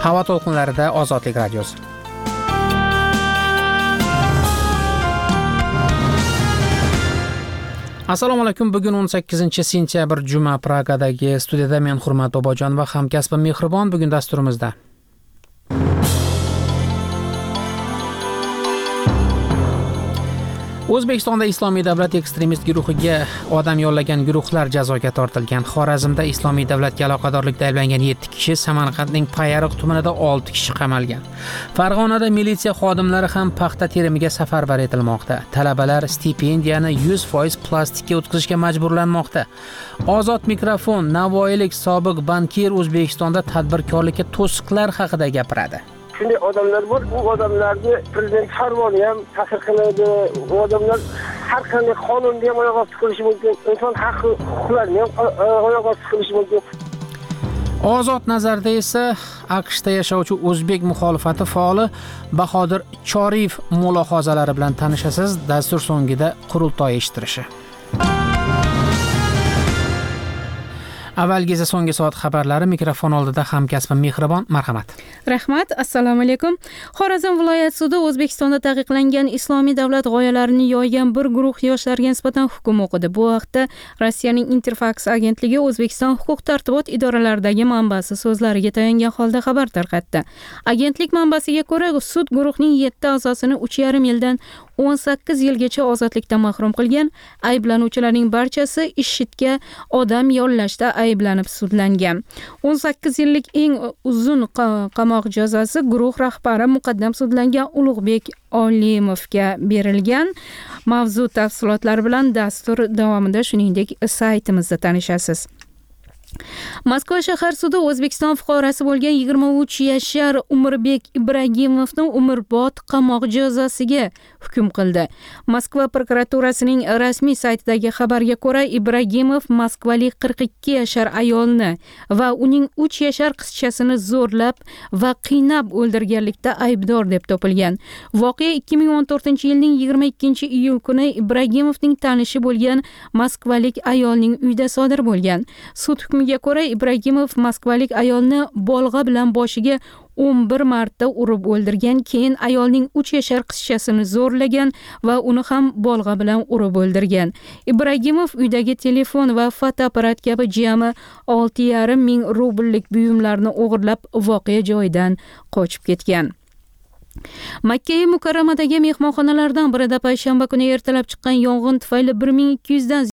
Havo to'lqinlarida Ozodlik radiosi. Assalomu alaykum. Bugun 18-sentyabr juma Pragadagi studiyada men Hurmat Bobojon va hamkasbim Mehribon bugun dasturimizda. O'zbekistonda Islomiy davlat ekstremist guruhiga odam yollagan guruhlar jazoga tortilgan. Xorazmda Islomiy davlatga aloqadorlikda ayblangan 7 kishi, Samarqandning Payariq tumanida 6 kishi qamalgan. Farg'onada militsiya xodimlari ham paxta terimiga safarbar etilmoqda. Talabalar stipendiyani 100% plastikka o'tkazishga majburlanmoqda. Ozod mikrofon Navoiylik sobiq bankir O'zbekistonda tadbirkorlikka to'siqlar haqida gapiradi. Shunday odamlar bor, u odamlarni prezident farmoni ham ta'sir qiladi. U odamlar har qanday qonunga ham oyoq osti qilishi mumkin, inson huquqlarini ham oyoq osti qilishi mumkin. Ozod nazarda esa AQShda yashovchi o'zbek muxolifati faoli Bahodir Choriyev mulohazalari bilan tanishasiz. Dastur so'ngida qurultoy eshittirishi. Avvalgi esa so'nggi soat xabarlari. Mikrofon oldida hamkasbim Mehribon. Marhamat. Rahmat. Assalomu alaykum. Xorazm viloyat sudi O'zbekistonda taqiqlangan islomiy davlat g'oyalarini yoygan bir guruh yoshlarga nisbatan hukm o'qidi. Bu haqda Rossiyaning Interfax agentligi O'zbekiston huquq-tartibot idoralaridagi manbasi so'zlariga tayangan holda xabar tarqatdi. Agentlik manbasiga ko'ra, sud guruhning 7 a'zosini 3,5 yildan 18 yilgacha ozodlikdan mahrum qilgan. Ayblanuvchilarning barchasi IShIDga odam yollashda ayblanib sudlangan. 18 yillik eng uzun qamoq jazosi guruh rahbari muqaddam sudlangan Ulug'bek Olimovga berilgan. Mavzu tafsilotlari bilan dastur davomida shuningdek saytimizda tanishasiz. Moskva shahar sudi O'zbekiston fuqarosi bo'lgan 23 yashar Umirbek Ibragimovning umrbod qamoq jazosiga hukm qildi. Moskva prokuraturasining rasmiy saytidagi xabarga ko'ra, Ibragimov moskvalik 42 yashar ayolni va uning 3 yashar qizchasini zo'rlab va qiynab o'ldirganlikda aybdor deb topilgan. Voqea 2014-yilning 22-iyul kuni Ibragimovning tanishi bo'lgan moskvalik ayolning uyida sodir bo'lgan. Sud hukmiga ko'ra, Ibragimov moskvalik ayolni bolg'a bilan boshiga 11 marta urib o'ldirgan, keyin ayolning 3 yashar qizchasini zo'rlagan va uni ham bolg'a bilan urib o'ldirgan. Ibragimov uydagi telefon va fotoapparat kabi jami 6,5 ming rubllik buyumlarni o'g'irlab voqea joyidan qochib ketgan. Makka Mukarramadagi mehmonxonalardan birida payshanba kuni ertalab chiqqan yong'in tufayli 1200 dan